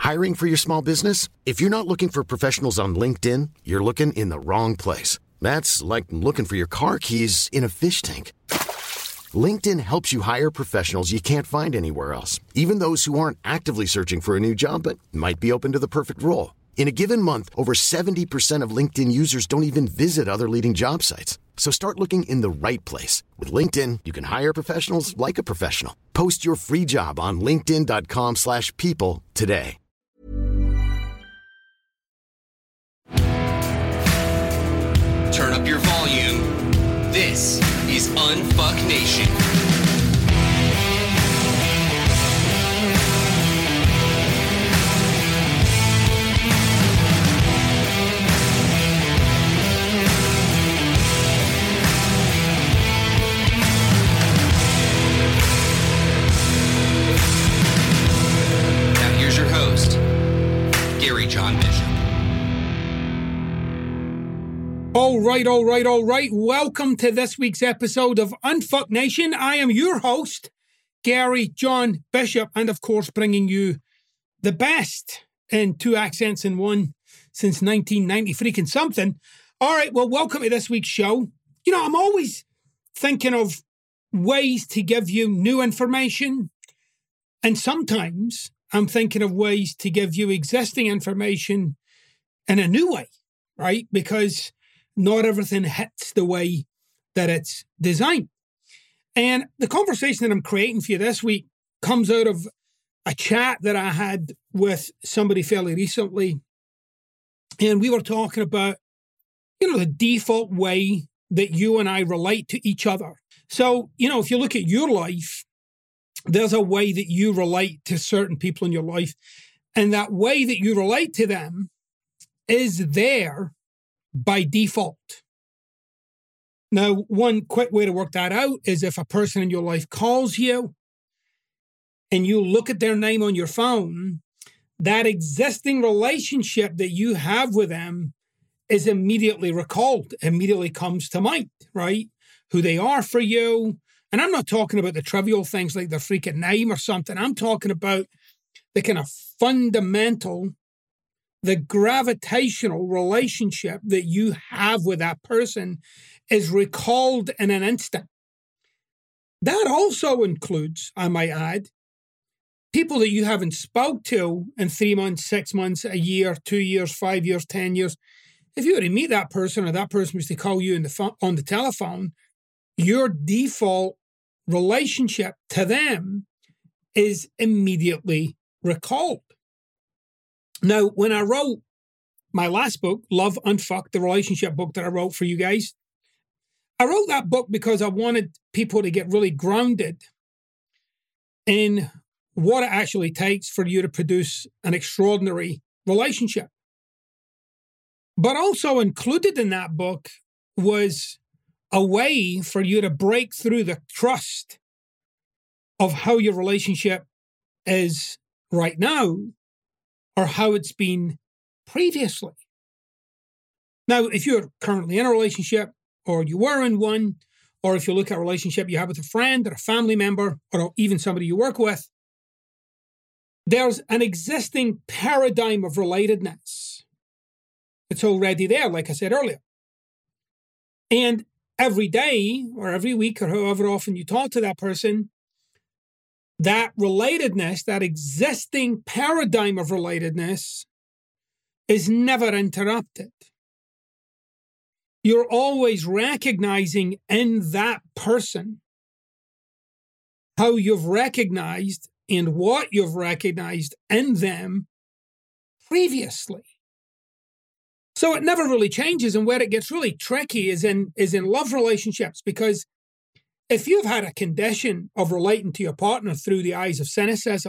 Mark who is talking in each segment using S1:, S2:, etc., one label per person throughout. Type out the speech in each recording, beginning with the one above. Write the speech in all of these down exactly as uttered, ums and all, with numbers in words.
S1: Hiring for your small business? If you're not looking for professionals on LinkedIn, you're looking in the wrong place. That's like looking for your car keys in a fish tank. LinkedIn helps you hire professionals you can't find anywhere else, even those who aren't actively searching for a new job but might be open to the perfect role. In a given month, over seventy percent of LinkedIn users don't even visit other leading job sites. So start looking in the right place. With LinkedIn, you can hire professionals like a professional. Post your free job on linkedin.com slash people today.
S2: Turn up your volume. This is Unfuck Nation. Now here's your host, Gary John Bishop.
S3: All right, all right, all right. Welcome to this week's episode of Unfuck Nation. I am your host, Gary John Bishop, and of course, bringing you the best in two accents in one since nineteen ninety freaking something. All right, well, welcome to this week's show. You know, I'm always thinking of ways to give you new information, and sometimes I'm thinking of ways to give you existing information in a new way, right? Because not everything hits the way that it's designed. And the conversation that I'm creating for you this week comes out of a chat that I had with somebody fairly recently. And we were talking about, you know, the default way that you and I relate to each other. So, you know, if you look at your life, there's a way that you relate to certain people in your life. And that way that you relate to them is there by default. Now, one quick way to work that out is if a person in your life calls you and you look at their name on your phone, that existing relationship that you have with them is immediately recalled, immediately comes to mind, right? Who they are for you. And I'm not talking about the trivial things like their freaking name or something. I'm talking about the kind of fundamental, the gravitational relationship that you have with that person is recalled in an instant. That also includes, I might add, people that you haven't spoke to in three months, six months, a year, two years, five years, ten years. If you were to meet that person or that person was to call you in the phone, on the telephone, your default relationship to them is immediately recalled. Now, when I wrote my last book, Love Unfucked, the relationship book that I wrote for you guys, I wrote that book because I wanted people to get really grounded in what it actually takes for you to produce an extraordinary relationship. But also included in that book was a way for you to break through the trust of how your relationship is right now or how it's been previously. Now, if you're currently in a relationship or you were in one, or if you look at a relationship you have with a friend or a family member or even somebody you work with, there's an existing paradigm of relatedness. It's already there, like I said earlier. And every day or every week or however often you talk to that person, that relatedness, that existing paradigm of relatedness is never interrupted. You're always recognizing in that person how you've recognized and what you've recognized in them previously. So it never really changes. And where it gets really tricky is in is in love relationships, because if you've had a condition of relating to your partner through the eyes of cynicism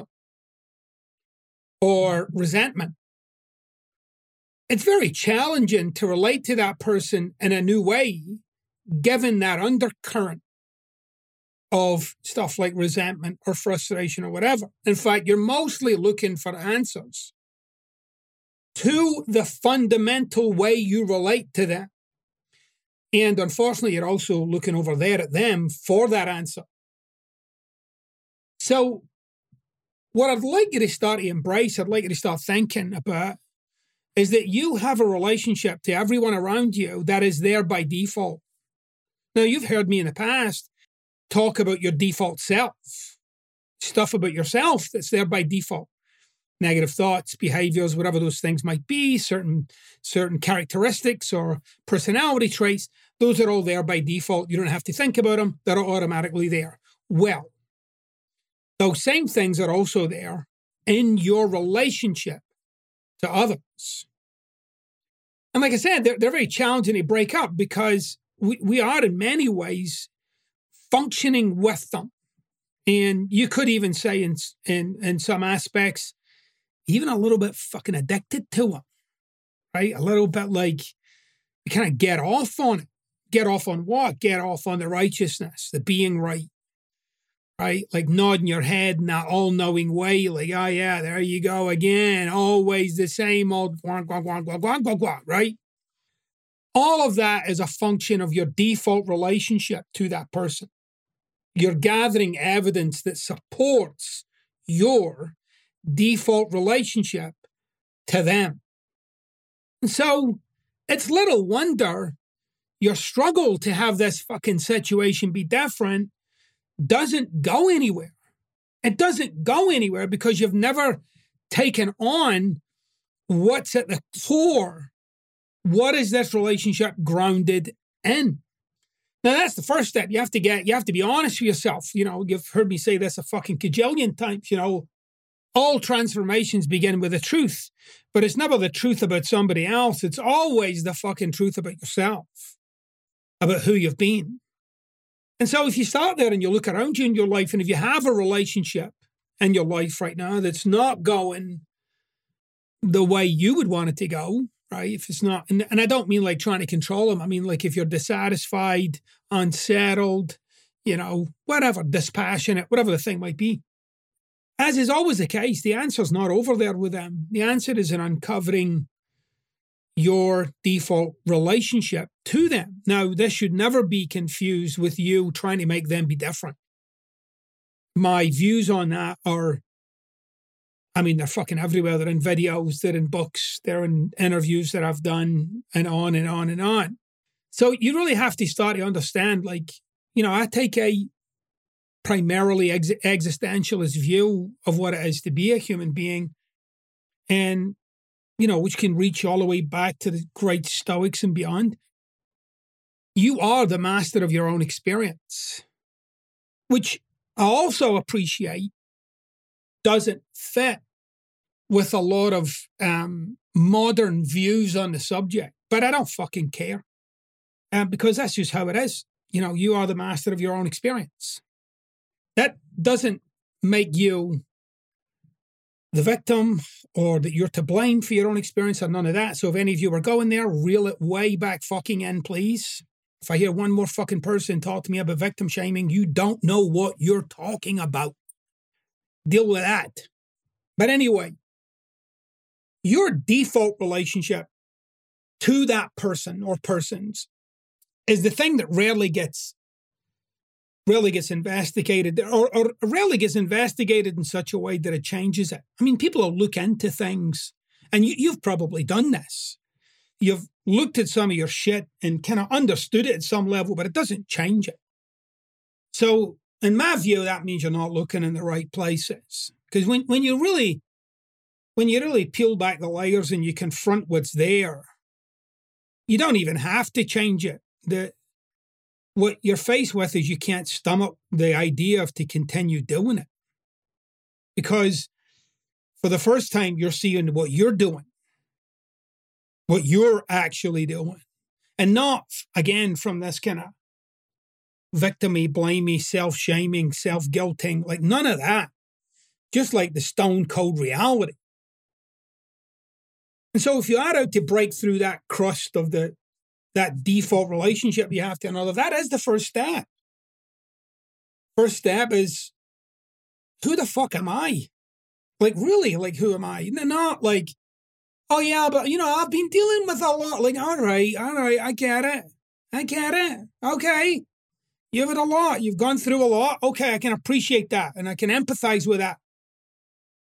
S3: or resentment, it's very challenging to relate to that person in a new way, given that undercurrent of stuff like resentment or frustration or whatever. In fact, you're mostly looking for answers to the fundamental way you relate to them. And unfortunately, you're also looking over there at them for that answer. So what I'd like you to start to embrace, I'd like you to start thinking about, is that you have a relationship to everyone around you that is there by default. Now, you've heard me in the past talk about your default self, stuff about yourself that's there by default. Negative thoughts, behaviors, whatever those things might be, certain, certain characteristics or personality traits, those are all there by default. You don't have to think about them. They're automatically there. Well, those same things are also there in your relationship to others. And like I said, they're, they're very challenging to break up because we, we are in many ways functioning with them. And you could even say in, in, in some aspects, even a little bit fucking addicted to them, right? A little bit like you kind of get off on it. Get off on what? Get off on the righteousness, the being right, right? Like nodding your head in that all-knowing way, like, oh yeah, there you go again, always the same old guan, guan, guan, guan, guan, guan, guan, right? All of that is a function of your default relationship to that person. You're gathering evidence that supports your default relationship to them. And so it's little wonder your struggle to have this fucking situation be different doesn't go anywhere. It doesn't go anywhere because you've never taken on what's at the core. What is this relationship grounded in? Now, that's the first step. You have to get, you have to be honest with yourself. You know, you've heard me say this a fucking cajillion times, you know, all transformations begin with the truth, but it's never the truth about somebody else. It's always the fucking truth about yourself, about who you've been. And so if you start there and you look around you in your life, and if you have a relationship in your life right now that's not going the way you would want it to go, right? If it's not, and, and I don't mean like trying to control them. I mean, like if you're dissatisfied, unsettled, you know, whatever, dispassionate, whatever the thing might be. As is always the case, the answer's not over there with them. The answer is in uncovering your default relationship to them. Now, this should never be confused with you trying to make them be different. My views on that are, I mean, they're fucking everywhere. They're in videos, they're in books, they're in interviews that I've done, and on and on and on. So you really have to start to understand, like, you know, I take a primarily ex- existentialist view of what it is to be a human being, and, you know, which can reach all the way back to the great Stoics and beyond. You are the master of your own experience, which I also appreciate doesn't fit with a lot of um, modern views on the subject, but I don't fucking care uh, because that's just how it is. You know, you are the master of your own experience. That doesn't make you the victim or that you're to blame for your own experience or none of that. So if any of you are going there, reel it way back fucking in, please. If I hear one more fucking person talk to me about victim shaming, you don't know what you're talking about. Deal with that. But anyway, your default relationship to that person or persons is the thing that rarely gets rarely gets investigated or, or rarely gets investigated in such a way that it changes it. I mean, people will look into things, and you, you've probably done this. You've looked at some of your shit and kind of understood it at some level, but it doesn't change it. So in my view, that means you're not looking in the right places. Because when, when you really, when you really peel back the layers and you confront what's there, you don't even have to change it. The, what you're faced with is you can't stomach the idea of to continue doing it. Because for the first time, you're seeing what you're doing, what you're actually doing. And not, again, from this kind of victim-y, blamey, self-shaming, self-guilting, like none of that. Just like the stone cold reality. And so if you are out to break through that crust of the that default relationship you have to another, that is the first step. First step is, who the fuck am I? Like, really, like, who am I? Not like, oh yeah, but, you know, I've been dealing with a lot. Like, all right, all right, I get it. I get it. Okay. You've had a lot. You've gone through a lot. Okay, I can appreciate that, and I can empathize with that.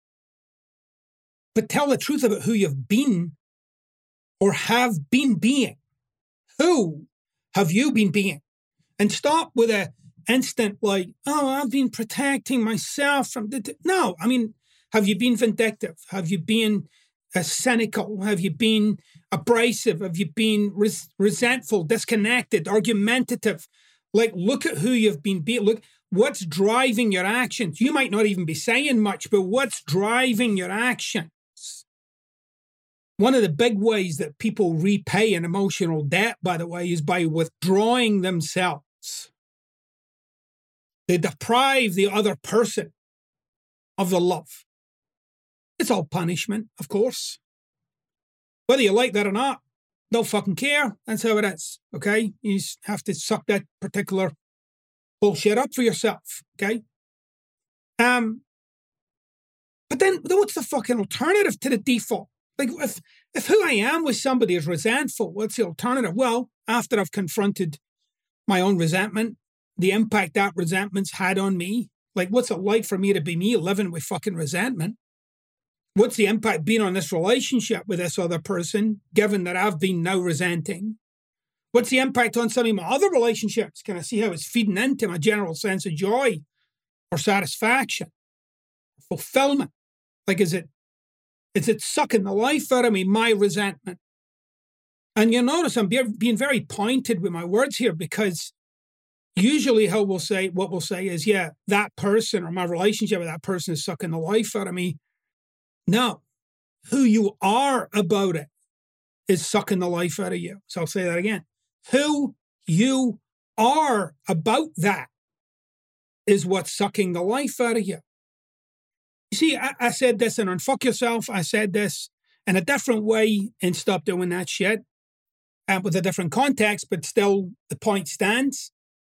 S3: but tell the truth about who you've been or have been being. Who have you been being? And stop with a instant like, oh, I've been protecting myself from... The no, I mean, have you been vindictive? Have you been uh, cynical? Have you been abrasive? Have you been res- resentful, disconnected, argumentative? Like, look at who you've been being. Look, what's driving your actions? You might not even be saying much, but what's driving your actions? One of the big ways that people repay an emotional debt, by the way, is by withdrawing themselves. They deprive the other person of the love. It's all punishment, of course. Whether you like that or not, don't fucking care. That's how it is, okay? You just have to suck that particular bullshit up for yourself, okay? Um, but then, then what's the fucking alternative to the default? Like, if, if who I am with somebody is resentful, what's the alternative? Well, after I've confronted my own resentment, the impact that resentment's had on me, like, what's it like for me to be me living with fucking resentment? What's the impact being on this relationship with this other person, given that I've been now resenting? What's the impact on some of my other relationships? Can I see how it's feeding into my general sense of joy or satisfaction, fulfillment? Like, is it Is it sucking the life out of me, my resentment? And you notice I'm be- being very pointed with my words here, because usually how we'll say, what we'll say is, yeah, that person or my relationship with that person is sucking the life out of me. No, who you are about it is sucking the life out of you. So I'll say that again. Who you are about that is what's sucking the life out of you. You see, I, I said this in Unfuck Yourself. I said this in a different way and Stop Doing That Shit, uh, with a different context, but still the point stands.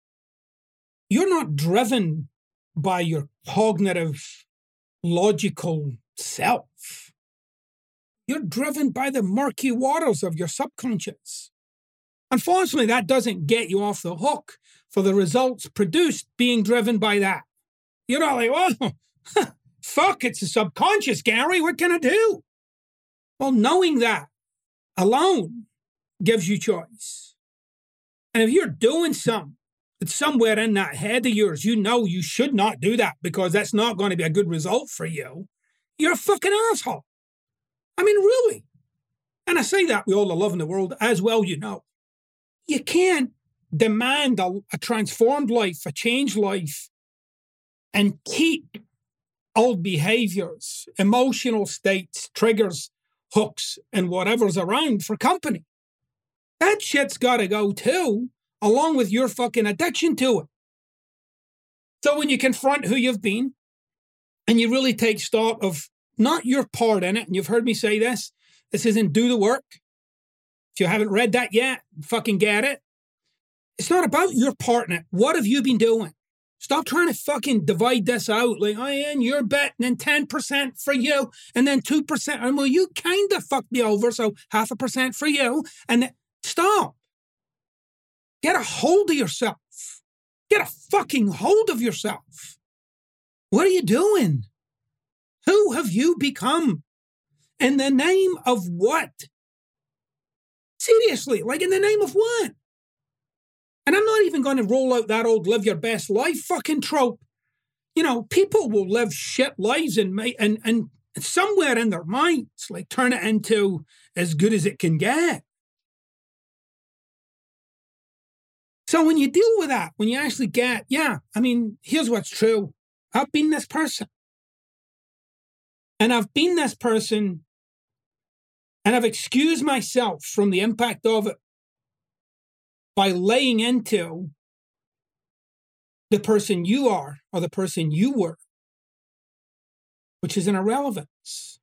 S3: You're not driven by your cognitive, logical self. You're driven by the murky waters of your subconscious. Unfortunately, that doesn't get you off the hook for the results produced being driven by that. You're not like, well, fuck, it's the subconscious, Gary. What can I do? Well, knowing that alone gives you choice. And if you're doing something that's somewhere in that head of yours, you know you should not do that because that's not going to be a good result for you, you're a fucking asshole. I mean, really. And I say that with all the love in the world, as well you know. You can't demand a, a transformed life, a changed life, and keep old behaviors, emotional states, triggers, hooks, and whatever's around for company. That shit's got to go too, along with your fucking addiction to it. So when you confront who you've been, and you really take stock of not your part in it, and you've heard me say this, this isn't Do the Work. If you haven't read that yet, fucking get it. It's not about your part in it. What have you been doing? Stop trying to fucking divide this out. Like, oh, yeah, and you're betting, and ten percent for you, and then two percent. And well, you kind of fucked me over, so half a percent for you. And then, stop. Get a hold of yourself. Get a fucking hold of yourself. What are you doing? Who have you become? In the name of what? Seriously, like in the name of what? And I'm not even going to roll out that old live your best life fucking trope. You know, people will live shit lives and, and, and somewhere in their minds, like turn it into as good as it can get. So when you deal with that, when you actually get, yeah, I mean, here's what's true. I've been this person. And I've been this person, and I've excused myself from the impact of it by laying into the person you are or the person you were, which is an irrelevance.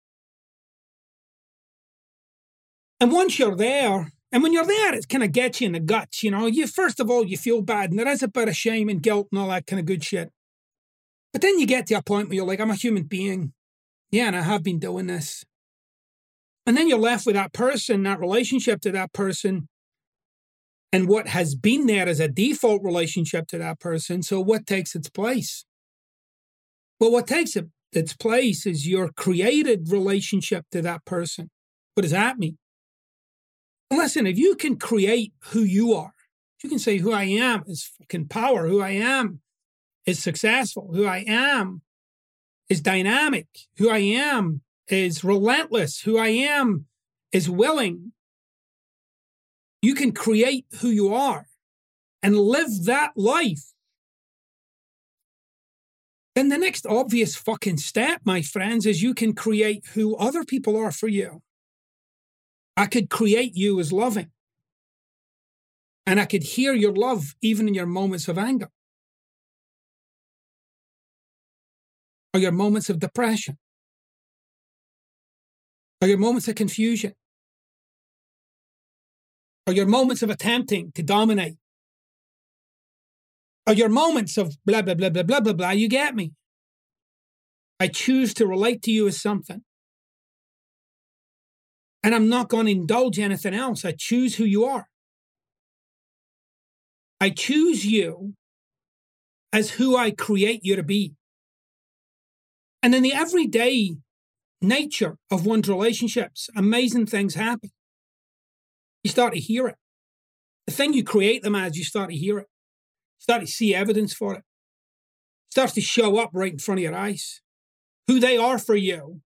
S3: And once you're there, and when you're there, it kind of gets you in the guts, you know. You first of all, you feel bad, and there is a bit of shame and guilt and all that kind of good shit. But then you get to a point where you're like, I'm a human being. Yeah, and I have been doing this. And then you're left with that person, that relationship to that person, and what has been there as a default relationship to that person. So what takes its place? Well, what takes it its place is your created relationship to that person. What does that mean? Listen, if you can create who you are, you can say who I am is fucking power, who I am is successful, who I am is dynamic, who I am is relentless, who I am is willing. You can create who you are and live that life. Then the next obvious fucking step, my friends, is you can create who other people are for you. I could create you as loving. And I could hear your love even in your moments of anger. Or your moments of depression. Or your moments of confusion. Or your moments of attempting to dominate. Or your moments of blah, blah, blah, blah, blah, blah, blah. You get me? I choose to relate to you as something. And I'm not going to indulge anything else. I choose who you are. I choose you as who I create you to be. And in the everyday nature of one's relationships, amazing things happen. You start to hear it. The thing you create them as, you start to hear it. You start to see evidence for it. It starts to show up right in front of your eyes. Who they are for you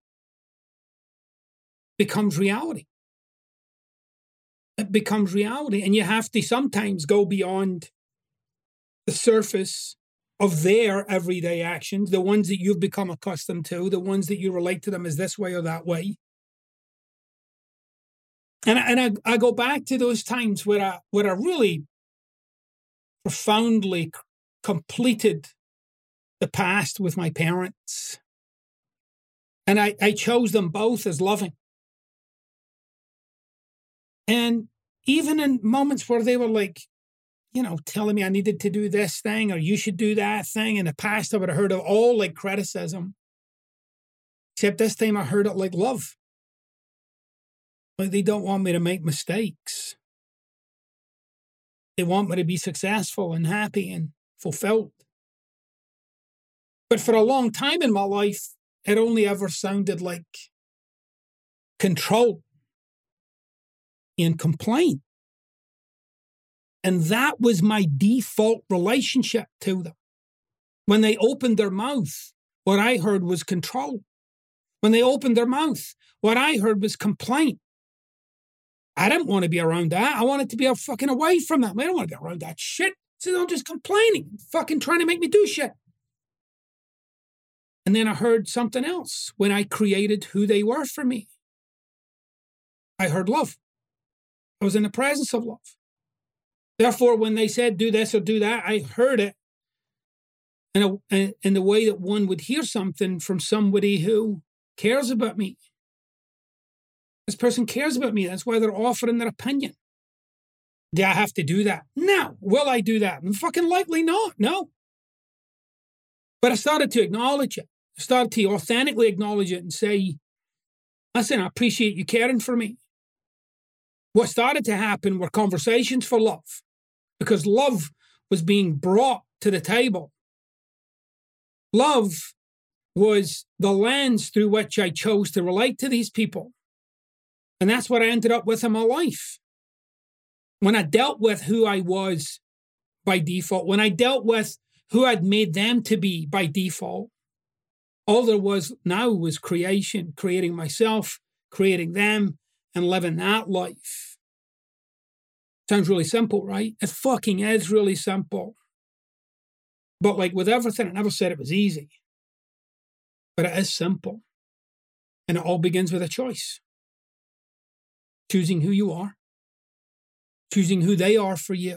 S3: becomes reality. It becomes reality. And you have to sometimes go beyond the surface of their everyday actions, the ones that you've become accustomed to, the ones that you relate to them as this way or that way. And, and I, I go back to those times where I, where I really profoundly c- completed the past with my parents. And I, I chose them both as loving. And even in moments where they were like, you know, telling me I needed to do this thing or you should do that thing. In the past, I would have heard of all like criticism. Except this time I heard it like love. Like they don't want me to make mistakes. They want me to be successful and happy and fulfilled. But for a long time in my life, it only ever sounded like control and complaint. And that was my default relationship to them. When they opened their mouth, what I heard was control. When they opened their mouth, what I heard was complaint. I didn't want to be around that. I wanted to be fucking away from that. I don't want to be around that shit. So they're just complaining, fucking trying to make me do shit. And then I heard something else when I created who they were for me. I heard love. I was in the presence of love. Therefore, when they said do this or do that, I heard it in, a, in the way that one would hear something from somebody who cares about me. This person cares about me. That's why they're offering their opinion. Do I have to do that? No. Will I do that? Fucking likely not. No. But I started to acknowledge it. I started to authentically acknowledge it and say, listen, I appreciate you caring for me. What started to happen were conversations for love, because love was being brought to the table. Love was the lens through which I chose to relate to these people. And that's what I ended up with in my life. When I dealt with who I was by default, when I dealt with who I'd made them to be by default, all there was now was creation, creating myself, creating them, and living that life. Sounds really simple, right? It fucking is really simple. But like with everything, I never said it was easy. But it is simple. And it all begins with a choice. Choosing who you are. Choosing who they are for you.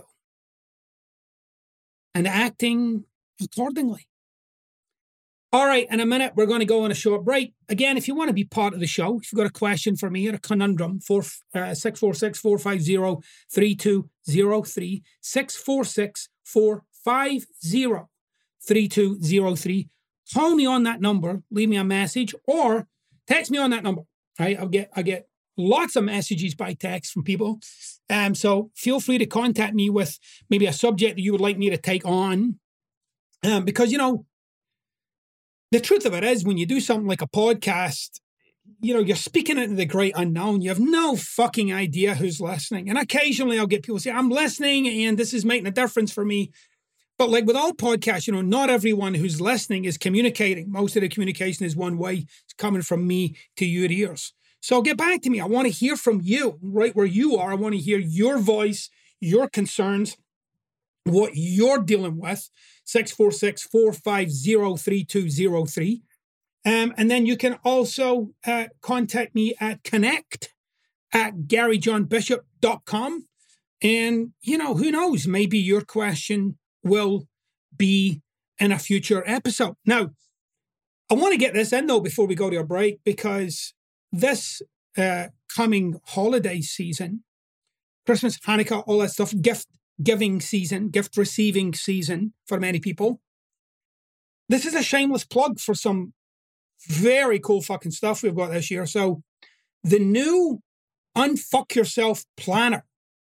S3: And acting accordingly. All right, in a minute, we're going to go on a short break. Again, if you want to be part of the show, if you've got a question for me or a conundrum, four, uh, six four six, four five zero, three two zero three, six four six, four five zero, three two zero three. Call me on that number, leave me a message, or text me on that number. Right? I'll get, I get lots of messages by text from people. Um, so feel free to contact me with maybe a subject that you would like me to take on. Um, because, you know, the truth of it is, when you do something like a podcast, you know, you're speaking into the great unknown. You have no fucking idea who's listening. And occasionally I'll get people say, I'm listening and this is making a difference for me. But like with all podcasts, you know, not everyone who's listening is communicating. Most of the communication is one way. It's coming from me to your ears. So get back to me. I want to hear from you right where you are. I want to hear your voice, your concerns, what you're dealing with. six four six, four five zero, three two zero three. Um, and then you can also uh, contact me at connect at gary john bishop dot com. And, you know, who knows, maybe your question will be in a future episode. Now, I want to get this in, though, before we go to a break, because this uh, coming holiday season, Christmas, Hanukkah, all that stuff, gift giving season, gift receiving season for many people, this is a shameless plug for some very cool fucking stuff we've got this year. So the new Unfuck Yourself planner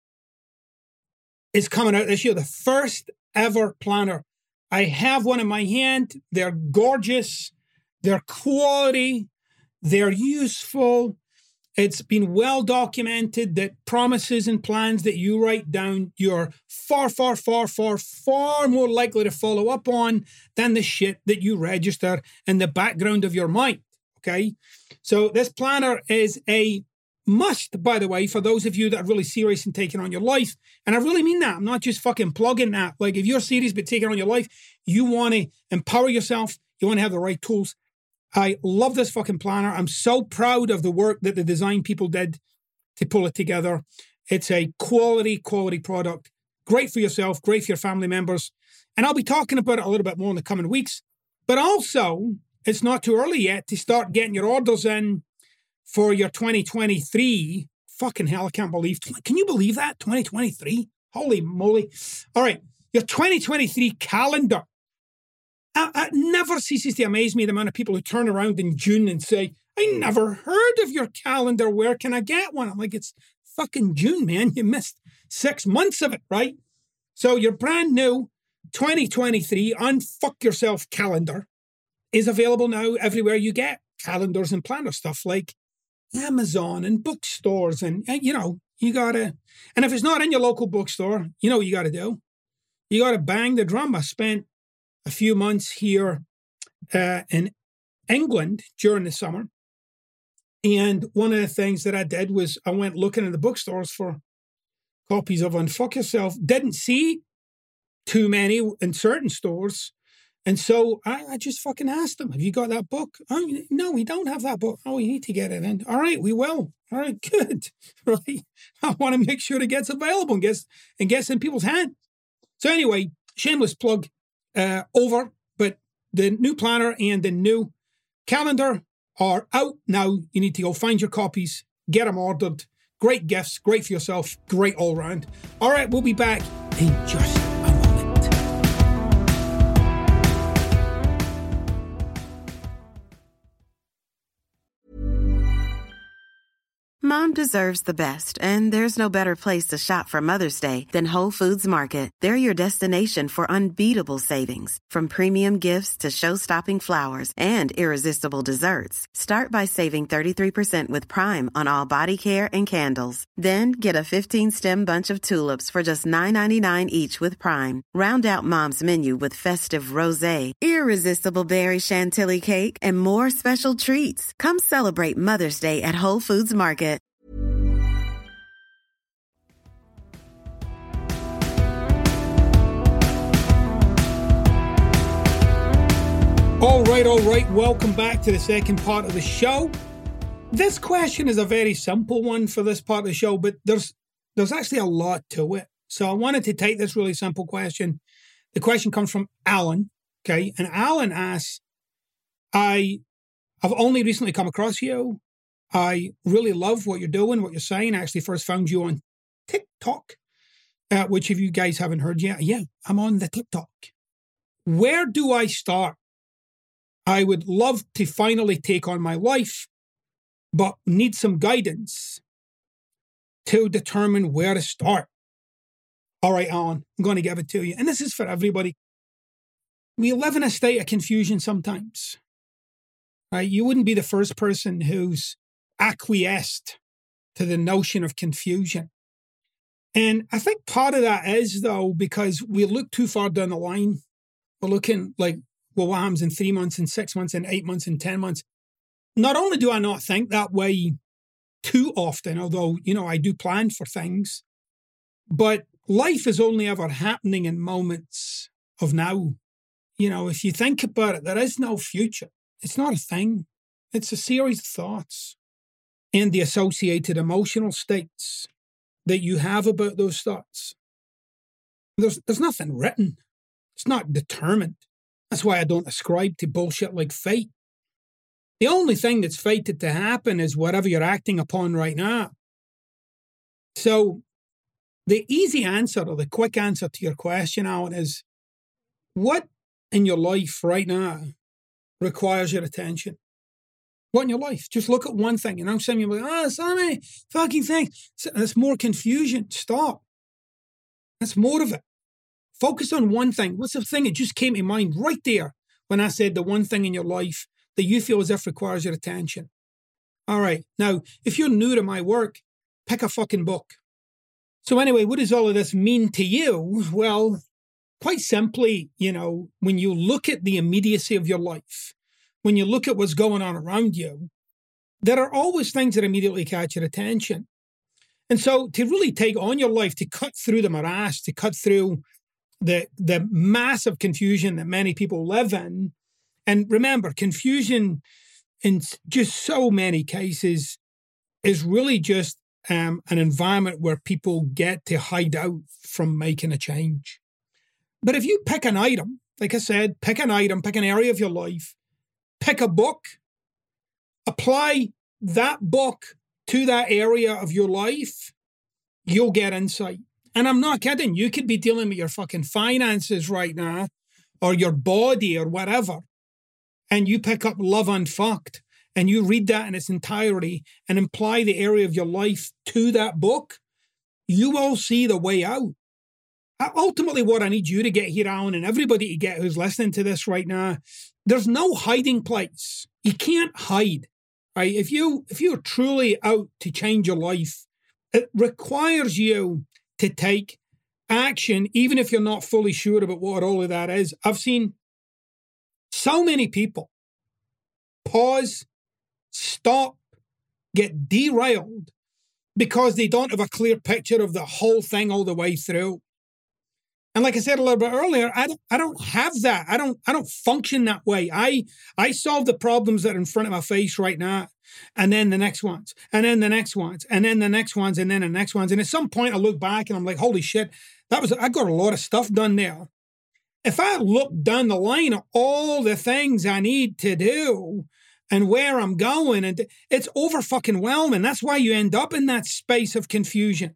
S3: is coming out this year. The first ever planner. I have one in my hand. They're gorgeous. They're quality. They're useful. It's been well documented that promises and plans that you write down, you're far, far, far, far, far more likely to follow up on than the shit that you register in the background of your mind, okay? So this planner is a must, by the way, for those of you that are really serious in taking on your life. And I really mean that. I'm not just fucking plugging that. Like, if you're serious about taking on your life, you want to empower yourself, you want to have the right tools. I love this fucking planner. I'm so proud of the work that the design people did to pull it together. It's a quality, quality product. Great for yourself, great for your family members. And I'll be talking about it a little bit more in the coming weeks. But also, it's not too early yet to start getting your orders in for your twenty twenty-three. Fucking hell, I can't believe. Can you believe that? twenty twenty-three? Holy moly. All right, your twenty twenty-three calendar. It never ceases to amaze me the amount of people who turn around in June and say, I never heard of your calendar. Where can I get one? I'm like, it's fucking June, man. You missed six months of it, right? So your brand new twenty twenty-three Unfuck Yourself calendar is available now everywhere you get calendars and planner stuff, like Amazon and bookstores. And, you know, you got to, and if it's not in your local bookstore, you know what you got to do? You got to bang the drum. I spent a few months here uh, in England during the summer. And one of the things that I did was I went looking in the bookstores for copies of Unfuck Yourself. Didn't see too many in certain stores. And so I, I just fucking asked them, have you got that book? Oh, no, we don't have that book. Oh, you need to get it in. All right, we will. All right, good. Right. I want to make sure it gets available and gets, and gets in people's hands. So anyway, shameless plug. Uh, over, but the new planner and the new calendar are out now. You need to go find your copies, get them ordered. Great gifts, great for yourself, great all round. All right, we'll be back in just a moment.
S4: Mom deserves the best, and there's no better place to shop for Mother's Day than Whole Foods Market. They're your destination for unbeatable savings, from premium gifts to show-stopping flowers and irresistible desserts. Start by saving thirty-three percent with Prime on all body care and candles. Then get a fifteen-stem bunch of tulips for just nine ninety-nine each with Prime. Round out Mom's menu with festive rosé, irresistible berry chantilly cake, and more special treats. Come celebrate Mother's Day at Whole Foods Market.
S3: All right, all right. Welcome back to the second part of the show. This question is a very simple one for this part of the show, but there's there's actually a lot to it. So I wanted to take this really simple question. The question comes from Alan, okay? And Alan asks, I, I've only recently come across you. I really love what you're doing, what you're saying. I actually first found you on TikTok, uh, which if you guys haven't heard yet, yeah, I'm on the TikTok. Where do I start? I would love to finally take on my life, but need some guidance to determine where to start. All right, Alan, I'm going to give it to you. And this is for everybody. We live in a state of confusion sometimes. right? You wouldn't be the first person who's acquiesced to the notion of confusion. And I think part of that is, though, because we look too far down the line. We're looking like, well, what happens in three months, in six months, in eight months, in ten months? Not only do I not think that way too often, although, you know, I do plan for things, but life is only ever happening in moments of now. You know, if you think about it, there is no future. It's not a thing. It's a series of thoughts and the associated emotional states that you have about those thoughts. There's, there's nothing written. It's not determined. That's why I don't ascribe to bullshit like fate. The only thing that's fated to happen is whatever you're acting upon right now. So the easy answer or the quick answer to your question, Alan, is what in your life right now requires your attention? What in your life? Just look at one thing. You know, some people are like, oh, so many fucking things. That's more confusion. Stop. That's more of it. Focus on one thing. What's the thing that just came to mind right there when I said the one thing in your life that you feel as if requires your attention? All right. Now, if you're new to my work, pick a fucking book. So anyway, what does all of this mean to you? Well, quite simply, you know, when you look at the immediacy of your life, when you look at what's going on around you, there are always things that immediately catch your attention. And so to really take on your life, to cut through the morass, to cut through the, the massive confusion that many people live in, and remember, confusion in just so many cases is really just um, an environment where people get to hide out from making a change. But if you pick an item, like I said, pick an item, pick an area of your life, pick a book, apply that book to that area of your life, you'll get insight. And I'm not kidding. You could be dealing with your fucking finances right now, or your body, or whatever, and you pick up Love Unfucked, and you read that in its entirety and apply the area of your life to that book, you will see the way out. Ultimately, what I need you to get here, Alan, and everybody to get who's listening to this right now, there's no hiding place. You can't hide, right? If you if you're truly out to change your life, it requires you to take action, even if you're not fully sure about what all of that is. I've seen so many people pause, stop, get derailed because they don't have a clear picture of the whole thing all the way through. And like I said a little bit earlier, I don't, I don't have that. I don't, I don't function that way. I, I solve the problems that are in front of my face right now, and then the next ones, and then the next ones, and then the next ones, and then the next ones. And at some point, I look back and I'm like, holy shit, that was, I got a lot of stuff done there. If I look down the line of all the things I need to do and where I'm going, and it's over fucking whelming. That's why you end up in that space of confusion.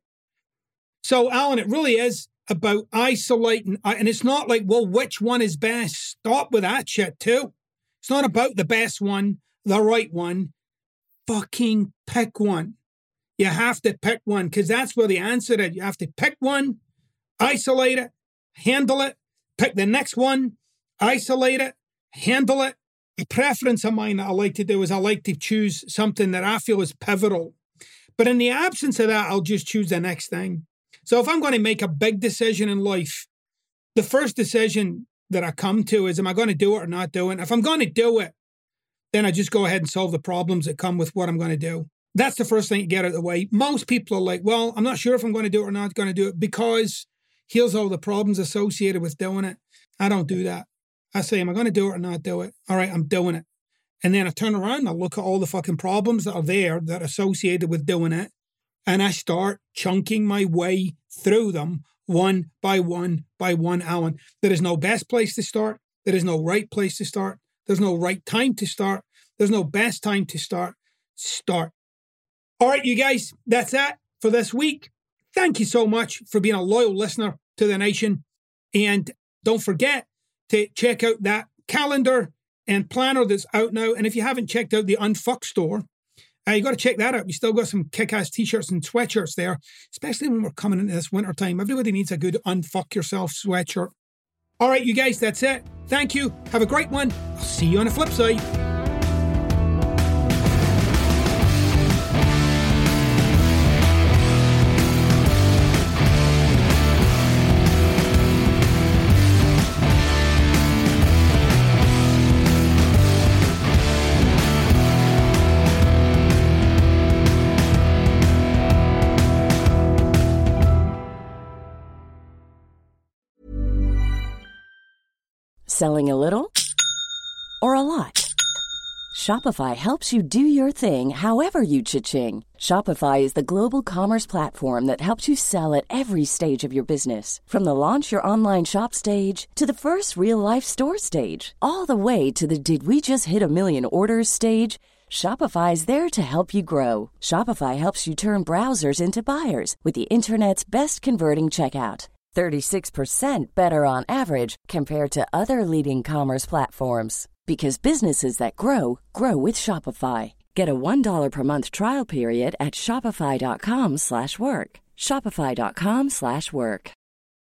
S3: So, Alan, it really is about isolating, and it's not like, well, which one is best? Stop with that shit too. It's not about the best one, the right one. Fucking pick one. You have to pick one, because that's where the answer is. You have to pick one, isolate it, handle it, pick the next one, isolate it, handle it. A preference of mine that I like to do is I like to choose something that I feel is pivotal. But in the absence of that, I'll just choose the next thing. So if I'm going to make a big decision in life, the first decision that I come to is, am I going to do it or not do it? If I'm going to do it, then I just go ahead and solve the problems that come with what I'm going to do. That's the first thing to get out of the way. Most people are like, well, I'm not sure if I'm going to do it or not going to do it, because here's all the problems associated with doing it. I don't do that. I say, am I going to do it or not do it? All right, I'm doing it. And then I turn around and I look at all the fucking problems that are there that are associated with doing it. And I start chunking my way through them one by one by one, Alan. There is no best place to start. There is no right place to start. There's no right time to start. There's no best time to start. Start. All right, you guys, that's that for this week. Thank you so much for being a loyal listener to the nation. And don't forget to check out that calendar and planner that's out now. And if you haven't checked out the Unfuck store, Uh, you got to check that out. We still got some kick-ass t-shirts and sweatshirts there, especially when we're coming into this winter time. Everybody needs a good unfuck yourself sweatshirt. All right, you guys, that's it. Thank you. Have a great one. I'll see you on the flip side.
S5: Selling a little or a lot? Shopify helps you do your thing however you cha-ching. Shopify is the global commerce platform that helps you sell at every stage of your business. From the launch your online shop stage to the first real-life store stage, all the way to the did we just hit a million orders stage. Shopify is there to help you grow. Shopify helps you turn browsers into buyers with the internet's best converting checkout. thirty-six percent better on average compared to other leading commerce platforms. Because businesses that grow, grow with Shopify. Get a one dollar per month trial period at shopify.com slash work. Shopify.com slash work.